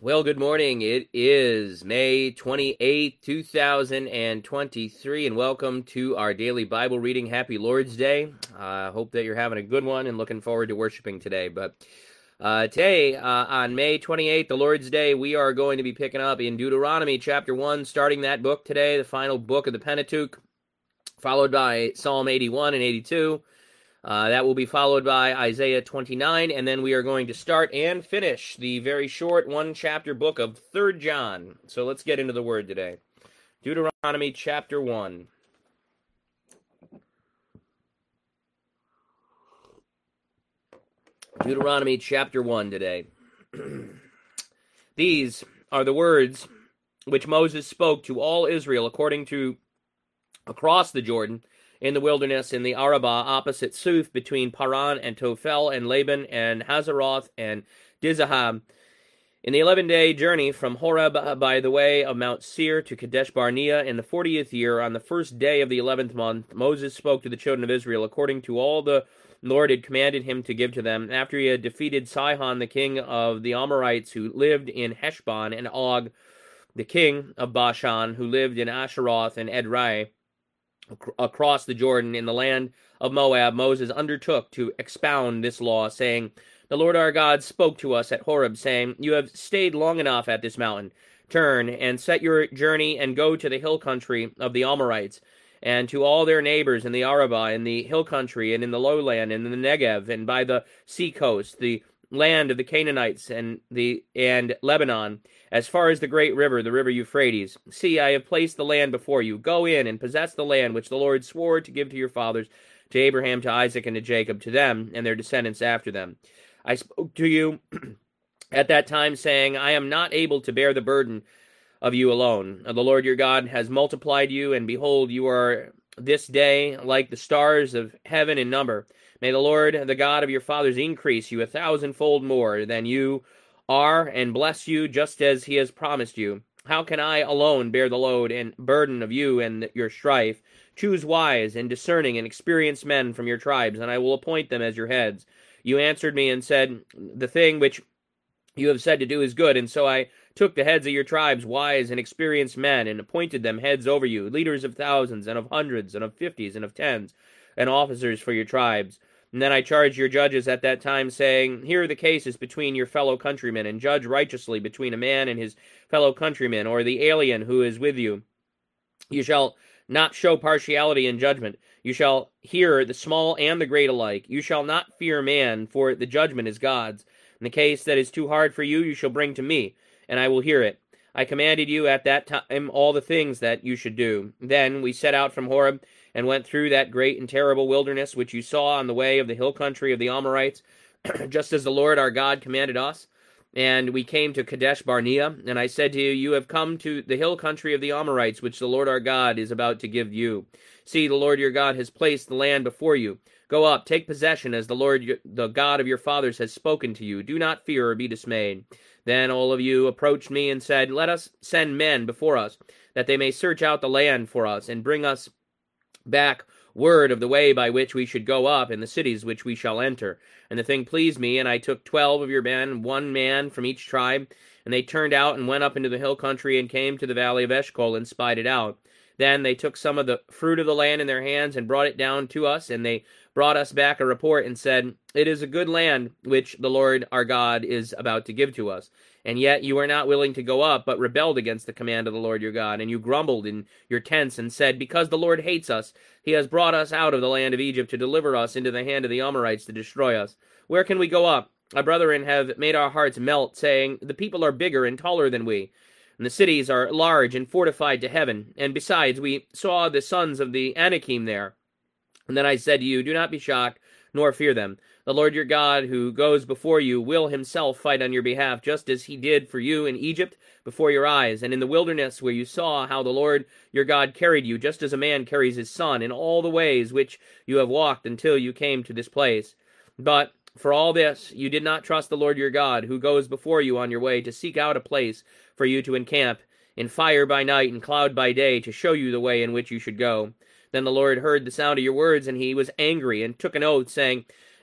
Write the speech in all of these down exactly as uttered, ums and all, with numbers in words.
Well, good morning. It is May twenty-eighth, two thousand twenty-three, and welcome to our daily Bible reading. Happy Lord's Day. I uh, hope that you're having a good one and looking forward to worshiping today. But uh, today, uh, on May twenty-eighth, the Lord's Day, we are going to be picking up in Deuteronomy chapter one, starting that book today, the final book of the Pentateuch, followed by Psalm eighty-one and eighty-two. Uh, that will be followed by Isaiah twenty-nine, and then we are going to start and finish the very short one-chapter book of Third John. So let's get into the Word today. Deuteronomy chapter one. Deuteronomy chapter one today. These are the words which Moses spoke to all Israel according to across the Jordan, in the wilderness, in the Arabah, opposite Suph, between Paran and Tophel, and Laban, and Hazeroth, and Dizahab. In the eleven-day journey from Horeb by the way of Mount Seir to Kadesh Barnea, in the fortieth year, on the first day of the eleventh month, Moses spoke to the children of Israel according to all the Lord had commanded him to give to them, after he had defeated Sihon, the king of the Amorites, who lived in Heshbon, and Og, the king of Bashan, who lived in Asheroth and Edrei. Across the Jordan in the land of Moab, Moses undertook to expound this law, saying, The Lord our God spoke to us at Horeb, saying, You have stayed long enough at this mountain. Turn and set your journey and go to the hill country of the Amorites, and to all their neighbors in the Arabah, in the hill country, and in the lowland, and in the Negev, and by the sea coast, the land of the Canaanites, and the and Lebanon, as far as the great river, the river Euphrates. See, I have placed the land before you. Go in and possess the land which the Lord swore to give to your fathers, to Abraham, to Isaac, and to Jacob, to them and their descendants after them. I spoke to you at that time, saying, I am not able to bear the burden of you alone. The Lord your God has multiplied you, and behold, you are this day like the stars of heaven in number. May the Lord, the God of your fathers, increase you a thousandfold more than you are, and bless you just as he has promised you. How can I alone bear the load and burden of you and your strife? Choose wise and discerning and experienced men from your tribes, and I will appoint them as your heads. You answered me and said, The thing which you have said to do is good, and so I took the heads of your tribes, wise and experienced men, and appointed them heads over you, leaders of thousands, and of hundreds, and of fifties, and of tens, and officers for your tribes. And then I charged your judges at that time, saying, Here are the cases between your fellow countrymen, and judge righteously between a man and his fellow countrymen, or the alien who is with you. You shall not show partiality in judgment. You shall hear the small and the great alike. You shall not fear man, for the judgment is God's. In the case that is too hard for you, you shall bring to me, and I will hear it. I commanded you at that time all the things that you should do. Then we set out from Horeb, and went through that great and terrible wilderness which you saw on the way of the hill country of the Amorites, just as the Lord our God commanded us. And we came to Kadesh Barnea, and I said to you, You have come to the hill country of the Amorites, which the Lord our God is about to give you. See, the Lord your God has placed the land before you. Go up, take possession, as the Lord, the God of your fathers, has spoken to you. Do not fear or be dismayed. Then all of you approached me and said, Let us send men before us, that they may search out the land for us, and bring us back word of the way by which we should go up, and the cities which we shall enter. And the thing pleased me, and I took twelve of your men, one man from each tribe, and they turned out and went up into the hill country, and came to the valley of Eshcol, and spied it out. Then they took some of the fruit of the land in their hands, and brought it down to us, and they brought us back a report, and said, It is a good land which the Lord our God is about to give to us. And yet you are not willing to go up, but rebelled against the command of the Lord your God. And you grumbled in your tents, and said, Because the Lord hates us, he has brought us out of the land of Egypt to deliver us into the hand of the Amorites to destroy us. Where can we go up? Our brethren have made our hearts melt, saying, The people are bigger and taller than we, and the cities are large and fortified to heaven. And besides, we saw the sons of the Anakim there. And then I said to you, Do not be shocked, nor fear them. The Lord your God, who goes before you, will himself fight on your behalf, just as he did for you in Egypt before your eyes, and in the wilderness where you saw how the Lord your God carried you, just as a man carries his son, in all the ways which you have walked until you came to this place. But for all this, you did not trust the Lord your God, who goes before you on your way, to seek out a place for you to encamp, in fire by night and cloud by day, to show you the way in which you should go. Then the Lord heard the sound of your words, and he was angry, and took an oath, saying,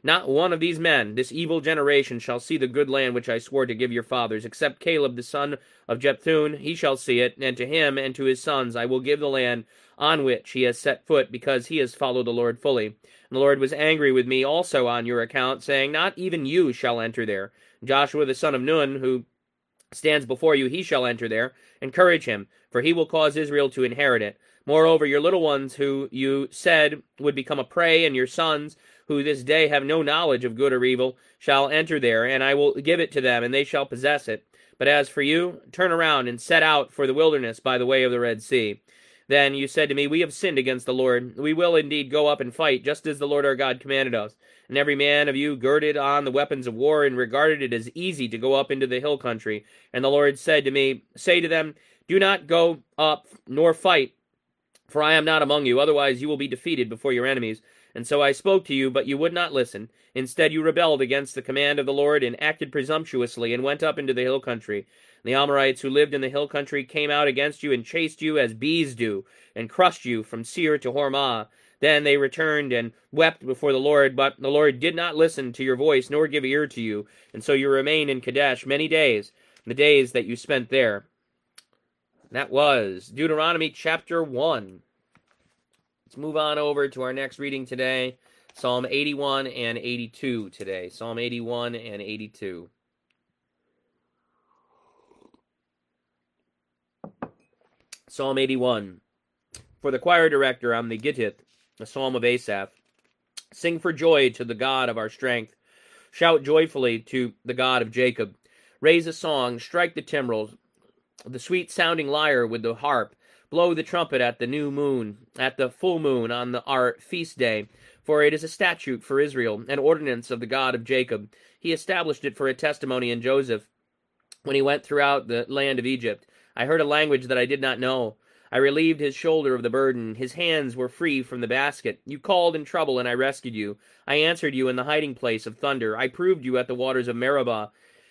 Not one of these men, this evil generation, shall see the good land which I swore to give your fathers, except Caleb the son of Jephunneh. He shall see it, and to him and to his sons I will give the land on which he has set foot, because he has followed the Lord fully. And the Lord was angry with me also on your account, saying, Not even you shall enter there. Joshua the son of Nun, who stands before you, he shall enter there. Encourage him, for he will cause Israel to inherit it. Moreover, your little ones, who you said would become a prey, and your sons, who this day have no knowledge of good or evil, shall enter there, and I will give it to them, and they shall possess it. But as for you, turn around and set out for the wilderness by the way of the Red Sea. Then you said to me, We have sinned against the Lord. We will indeed go up and fight, just as the Lord our God commanded us. And every man of you girded on the weapons of war, and regarded it as easy to go up into the hill country. And the Lord said to me, Say to them, Do not go up, nor fight, for I am not among you, otherwise you will be defeated before your enemies. And so I spoke to you, but you would not listen. Instead you rebelled against the command of the Lord, and acted presumptuously, and went up into the hill country. The Amorites who lived in the hill country came out against you, and chased you as bees do, and crushed you from Seir to Hormah. Then they returned and wept before the Lord, but the Lord did not listen to your voice, nor give ear to you. And so you remained in Kadesh many days, the days that you spent there. That was Deuteronomy chapter one. Let's move on over to our next reading today, Psalm eighty-one and eighty-two today. Psalm eighty-one and eighty-two. Psalm eighty-one. For the choir director on the Gittith, a psalm of Asaph. Sing for joy to the God of our strength. Shout joyfully to the God of Jacob. Raise a song, strike the timbrels, the sweet-sounding lyre with the harp. Blow the trumpet at the new moon, at the full moon on the, our feast day. For it is a statute for Israel, an ordinance of the God of Jacob. He established it for a testimony in Joseph, when he went throughout the land of Egypt. I heard a language that I did not know. I relieved his shoulder of the burden. His hands were free from the basket. You called in trouble, and I rescued you. I answered you in the hiding place of thunder. I proved you at the waters of Meribah.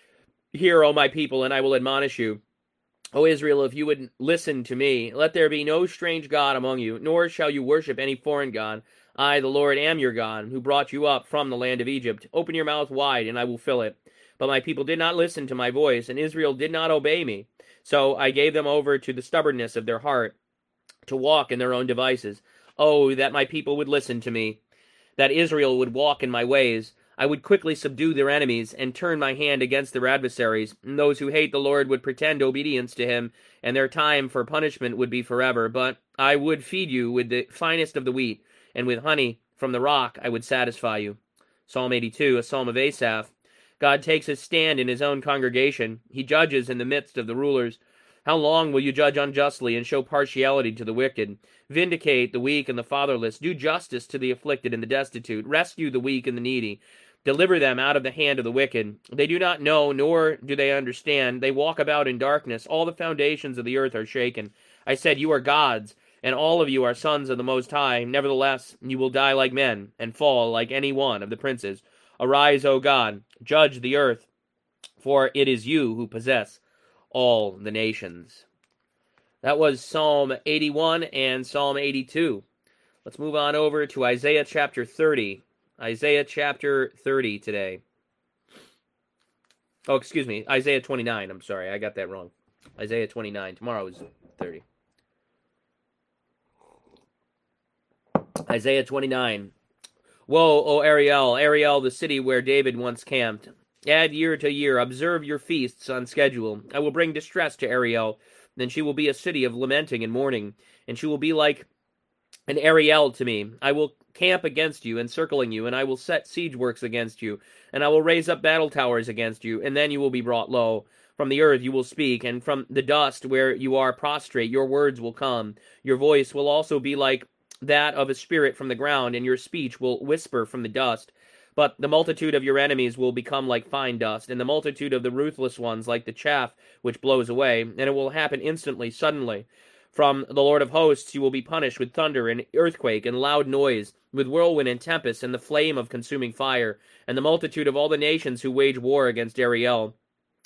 Hear, O my people, and I will admonish you. O Israel, if you would listen to me, let there be no strange God among you, nor shall you worship any foreign god. I, the Lord, am your God, who brought you up from the land of Egypt. Open your mouth wide, and I will fill it. But my people did not listen to my voice, and Israel did not obey me. So I gave them over to the stubbornness of their heart, to walk in their own devices. Oh, that my people would listen to me, that Israel would walk in my ways. I would quickly subdue their enemies, and turn my hand against their adversaries. And those who hate the Lord would pretend obedience to him, and their time for punishment would be forever. But I would feed you with the finest of the wheat, and with honey from the rock I would satisfy you. Psalm eighty-two, a psalm of Asaph. God takes his stand in his own congregation. He judges in the midst of the rulers. How long will you judge unjustly and show partiality to the wicked? Vindicate the weak and the fatherless. Do justice to the afflicted and the destitute. Rescue the weak and the needy. Deliver them out of the hand of the wicked. They do not know, nor do they understand. They walk about in darkness. All the foundations of the earth are shaken. I said, you are gods, and all of you are sons of the Most High. Nevertheless, you will die like men, and fall like any one of the princes. Arise, O God, judge the earth, for it is you who possess all the nations. That was Psalm eighty-one and Psalm eighty-two. Let's move on over to Isaiah chapter thirty. Isaiah chapter thirty today. Oh, excuse me, Isaiah twenty-nine. I'm sorry, I got that wrong. Isaiah twenty-nine. Tomorrow is thirty. Isaiah twenty-nine. Woe, O Ariel, Ariel, the city where David once camped. Add year to year, observe your feasts on schedule. I will bring distress to Ariel, then she will be a city of lamenting and mourning, and she will be like an Ariel to me. I will camp against you, encircling you, and I will set siege works against you, and I will raise up battle towers against you, and then you will be brought low. From the earth you will speak, and from the dust where you are prostrate your words will come. Your voice will also be like that of a spirit from the ground, and your speech will whisper from the dust. But the multitude of your enemies will become like fine dust, and the multitude of the ruthless ones like the chaff which blows away, and it will happen instantly, suddenly. From the Lord of hosts you will be punished with thunder and earthquake and loud noise, with whirlwind and tempest and the flame of consuming fire, and the multitude of all the nations who wage war against Ariel.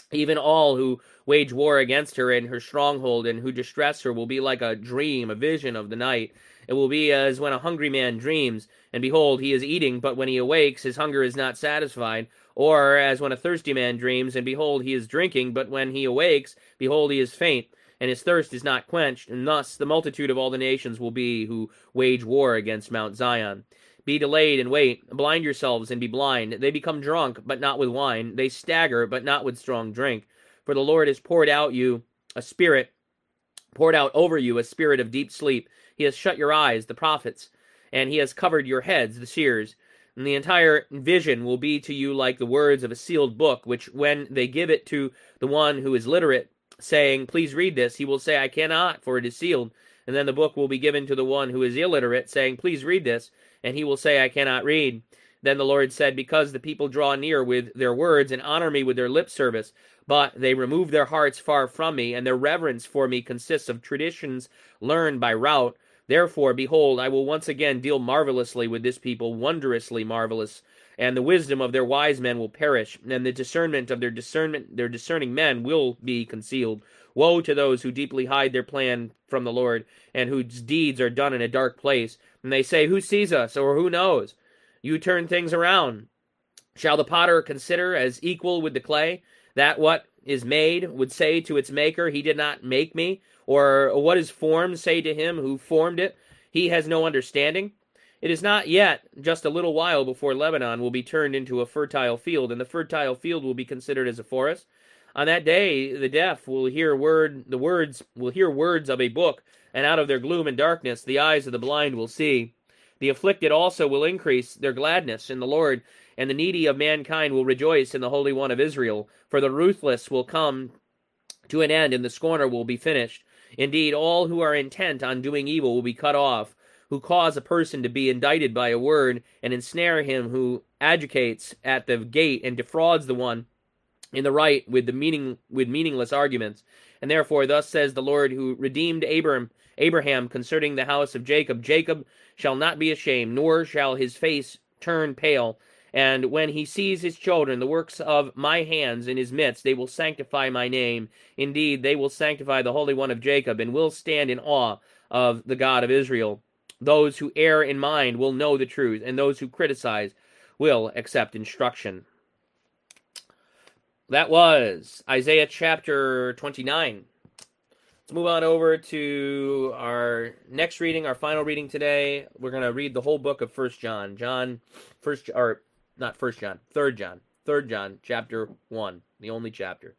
Even all who wage war against her in her stronghold and who distress her will be like a dream, a vision of the night. It will be as when a hungry man dreams, and behold, he is eating, but when he awakes, his hunger is not satisfied. Or as when a thirsty man dreams, and behold, he is drinking, but when he awakes, behold, he is faint, and his thirst is not quenched. And thus the multitude of all the nations will be who wage war against Mount Zion. Be delayed and wait. Blind yourselves and be blind. They become drunk, but not with wine. They stagger, but not with strong drink. For the Lord has poured out you a spirit, poured out over you a spirit of deep sleep. He has shut your eyes, the prophets, and he has covered your heads, the seers. And the entire vision will be to you like the words of a sealed book, which when they give it to the one who is literate, saying, please read this, he will say, I cannot, for it is sealed. And then the book will be given to the one who is illiterate, saying, please read this, and he will say, I cannot read. Then the Lord said, because the people draw near with their words and honor me with their lip service, but they remove their hearts far from me, and their reverence for me consists of traditions learned by rote. Therefore, behold, I will once again deal marvelously with this people, wondrously marvelous, and the wisdom of their wise men will perish, and the discernment of their discernment, their discerning men will be concealed. Woe to those who deeply hide their plan from the Lord, and whose deeds are done in a dark place. And they say, who sees us, or who knows? You turn things around. Shall the potter consider as equal with the clay, that what is made would say to its maker, he did not make me? Or what is formed say to him who formed it, he has no understanding? It is not yet just a little while before Lebanon will be turned into a fertile field, and the fertile field will be considered as a forest. On that day the deaf will hear word the words will hear words of a book, and out of their gloom and darkness the eyes of the blind will see. The afflicted also will increase their gladness in the Lord, and the needy of mankind will rejoice in the Holy One of Israel. For the ruthless will come to an end, and the scorner will be finished. Indeed, all who are intent on doing evil will be cut off, who cause a person to be indicted by a word, and ensnare him who adjudicates at the gate and defrauds the one in the right with the meaning with meaningless arguments. And therefore thus says the Lord, who redeemed Abraham, Abraham concerning the house of Jacob, Jacob shall not be ashamed, nor shall his face turn pale. And when he sees his children, the works of my hands in his midst, they will sanctify my name. Indeed, they will sanctify the Holy One of Jacob, and will stand in awe of the God of Israel. Those who err in mind will know the truth, and those who criticize will accept instruction. That was Isaiah chapter twenty-nine. Let's move on over to our next reading, our final reading today. We're going to read the whole book of First John. John, first, or not First John, Third John. Third John, chapter one, the only chapter.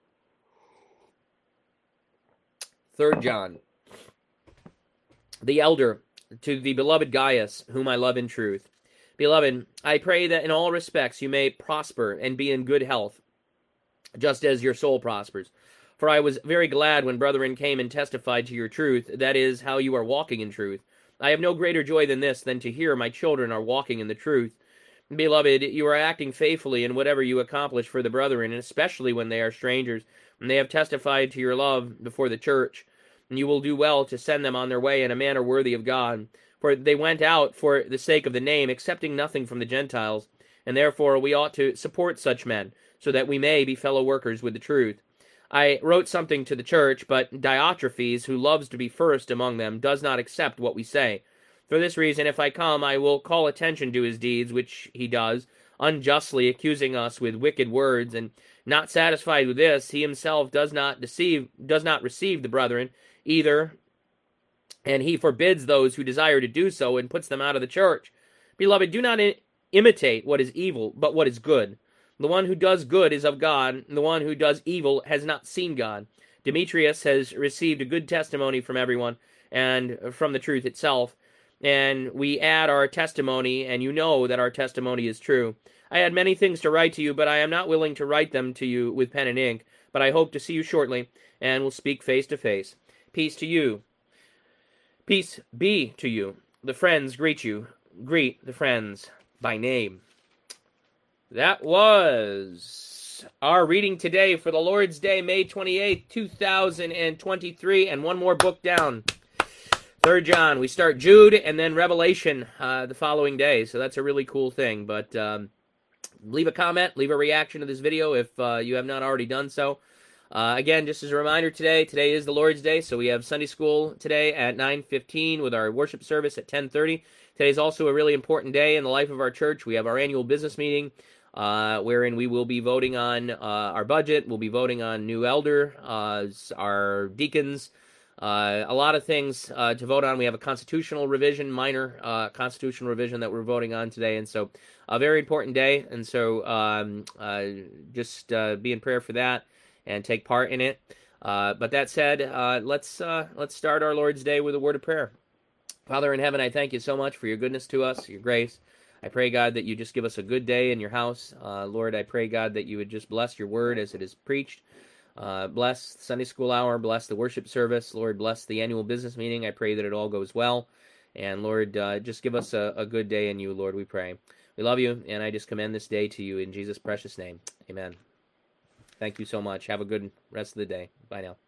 Third John. The elder, to the beloved Gaius, whom I love in truth. Beloved, I pray that in all respects you may prosper and be in good health, just as your soul prospers. For I was very glad when brethren came and testified to your truth, that is, how you are walking in truth. I have no greater joy than this, than to hear my children are walking in the truth. Beloved, you are acting faithfully in whatever you accomplish for the brethren, and especially when they are strangers, and they have testified to your love before the church. And you will do well to send them on their way in a manner worthy of God. For they went out for the sake of the name, accepting nothing from the Gentiles. And therefore we ought to support such men, so that we may be fellow workers with the truth. I wrote something to the church, but Diotrephes, who loves to be first among them, does not accept what we say. For this reason, if I come, I will call attention to his deeds, which he does, unjustly accusing us with wicked words, and not satisfied with this, he himself does not deceive, does not receive the brethren either, and he forbids those who desire to do so, and puts them out of the church. Beloved, do not i- imitate what is evil, but what is good. The one who does good is of God, and the one who does evil has not seen God. Demetrius has received a good testimony from everyone, and from the truth itself. And we add our testimony, and you know that our testimony is true. I had many things to write to you, but I am not willing to write them to you with pen and ink. But I hope to see you shortly, and will speak face to face. Peace to you. Peace be to you. The friends greet you. Greet the friends by name. That was our reading today for the Lord's Day, May twenty-eighth, two thousand twenty-three, and one more book down. Third John. We start Jude and then Revelation uh, the following day, so that's a really cool thing. But um, leave a comment, leave a reaction to this video if uh, you have not already done so. Uh, again, just as a reminder today, today is the Lord's Day, so we have Sunday school today at nine fifteen with our worship service at ten thirty. Today is also a really important day in the life of our church. We have our annual business meeting, uh, wherein we will be voting on uh, our budget. We'll be voting on new elder, uh, our deacons, uh, a lot of things uh, to vote on. We have a constitutional revision, minor uh, constitutional revision that we're voting on today, and so a very important day. And so um, uh, just uh, be in prayer for that and take part in it. Uh, but that said, uh, let's uh, let's start our Lord's Day with a word of prayer. Father in heaven, I thank you so much for your goodness to us, your grace. I pray, God, that you just give us a good day in your house. Uh, Lord, I pray, God, that you would just bless your word as it is preached. Uh, bless the Sunday school hour, bless the worship service. Lord, bless the annual business meeting. I pray that it all goes well. And Lord, uh, just give us a, a good day in you, Lord, we pray. We love you, and I just commend this day to you in Jesus' precious name. Amen. Thank you so much. Have a good rest of the day. Bye now.